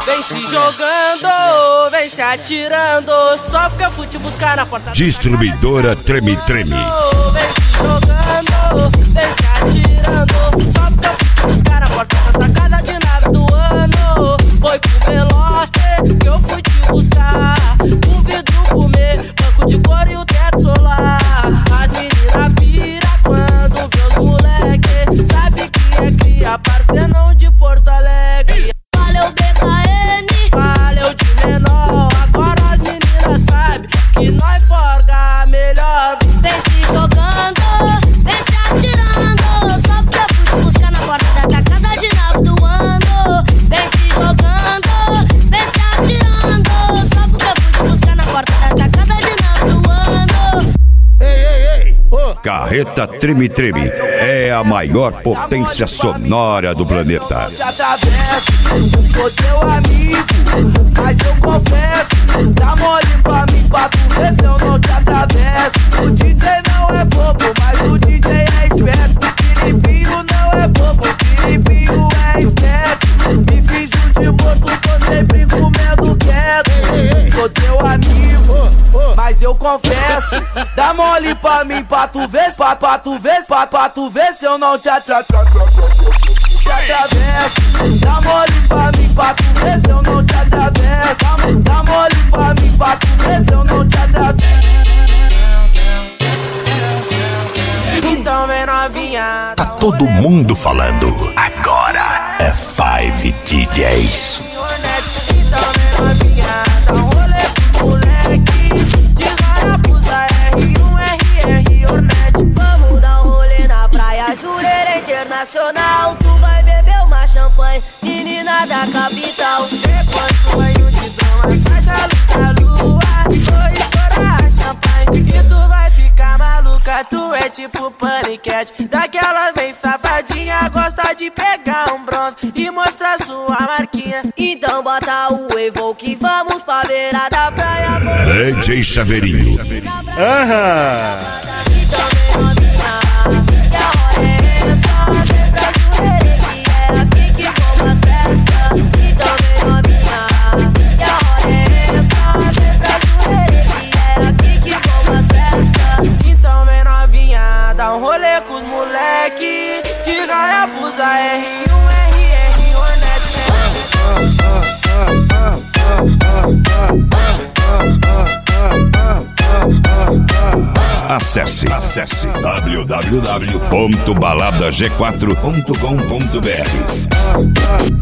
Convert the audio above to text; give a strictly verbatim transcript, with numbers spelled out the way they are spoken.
Vem se jogando, vem se atirando, só porque eu fui te buscar na porta. Distribuidora Treme Treme. Vem se jogando, vem se atirando, só porque eu fui te buscar na porta da sacada de nave do ano. Foi com Veloster que eu fui te buscar. O vidro comer, banco de couro e o teto solar. As meninas pira quando vê os moleque. Sabe que é cria, Partenão de Porto Alegre. Valeu B K N, valeu de menor. Agora as meninas sabem que nós forga melhor. vem se jogando, vem se atirando, só porque eu fui te buscar na porta da casa de nave do ano. Vem se jogando, vem se atirando, só porque eu fui te buscar na porta da casa de nave do ano. Ei, ei, ei, oh. Carreta Treme Treme é a maior potência sonora do planeta. Te atravesso, sou teu amigo, mas eu confesso, dá mole pra mim, pra tu ver se eu não te atravesso. O D J não é bobo, mas o D J é esperto. Filipinho não é bobo, Filipinho é esperto. Me fiz um de morto, tô sempre comendo quieto. Sou teu amigo, mas eu confesso, dá mole pra mim, pra tu ver, pra, pra tu ver, pra, pra tu ver se eu não te atravesso. Te atravesso, dá mole pra mim, pra tu ver se eu não te atravesso. Dá mole pra mim, pra tu ver se eu não te atravesso. Então vem novinha. Tá todo mundo falando. Agora é Five D Js. Então vem novinha, dá um rolê pro moleque. De Guarapuza, R um, R R, Hornet. Vamos dar um rolê na praia, Jurerê Internacional. Tu vai beber uma champanhe, menina da capital. Depois do banho de drama, sai a luz da lua. Vou estourar a champanhe e tu vai ficar maluca. Tu é tipo paniquete, daquela bem safadinha. Gosta de pegar um bronze e mostrar sua marquinha. Então bota o Evoque, vamos pra beira da praia. D J Chaveirinho. Aham. Então vem novinha, que a hora é essa. Vem pra Jurerê, que é aqui que como as festas. Então vem novinha, que a hora é essa. Vem pra Jurerê, que é aqui que como as festas. Então vem novinha, dá um rolê com os moleque. De Guarapuza, R um, R R, Hornet. Acesse, acesse w w w ponto balada g quatro ponto com ponto b r.